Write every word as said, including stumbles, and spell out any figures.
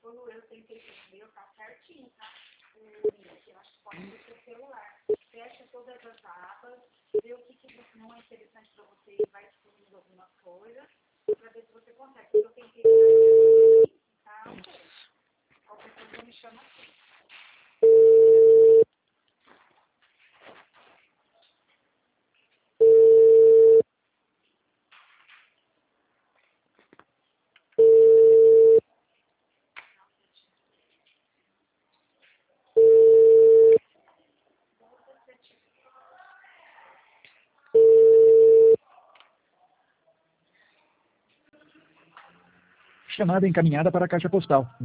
quando eu tentei fazer, eu tá certinho, tá? O link, eu acho que pode ser seu celular. Fecha todas as abas, vê o que, que não é interessante para você e vai excluindo algumas coisas, para ver se você consegue. Eu tentei fazer aqui, tá? Qualquer coisa me chama aqui. Chamada encaminhada para a caixa postal.